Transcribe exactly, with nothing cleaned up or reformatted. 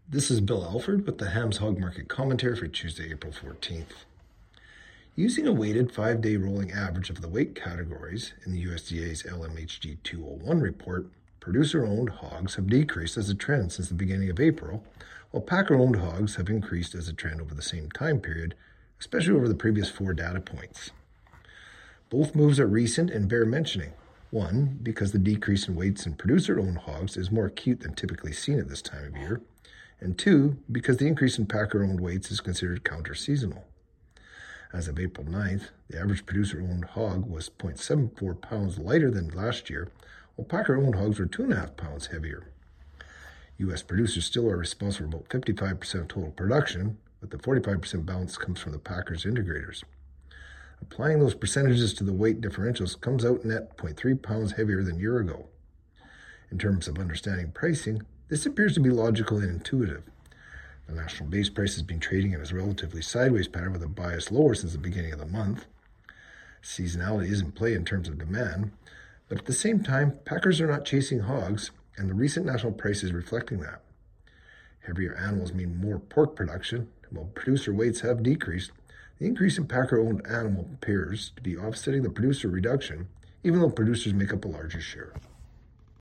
This is Bill Alford with the Hams Hog Market Commentary for Tuesday, April fourteenth. Using a weighted five-day rolling average of the weight categories in the U S D A's L M H G two oh one report, producer-owned hogs have decreased as a trend since the beginning of April, while packer-owned hogs have increased as a trend over the same time period, especially over the previous four data points. Both moves are recent and bear mentioning. One, because the decrease in weights in producer-owned hogs is more acute than typically seen at this time of year, and two, because the increase in packer-owned weights is considered counter-seasonal. As of April ninth, the average producer-owned hog was zero point seven four pounds lighter than last year, while packer-owned hogs were two point five pounds heavier. U S producers still are responsible for about fifty-five percent of total production, but the forty-five percent balance comes from the packers' integrators. Applying those percentages to the weight differentials comes out net zero point three pounds heavier than a year ago. In terms of understanding pricing, this appears to be logical and intuitive. The national base price has been trading in a relatively sideways pattern with a bias lower since the beginning of the month. Seasonality is in play in terms of demand, but at the same time, packers are not chasing hogs, and the recent national price is reflecting that. Heavier animals mean more pork production, and while producer weights have decreased, the increase in packer-owned animal appears to be offsetting the producer reduction, even though producers make up a larger share.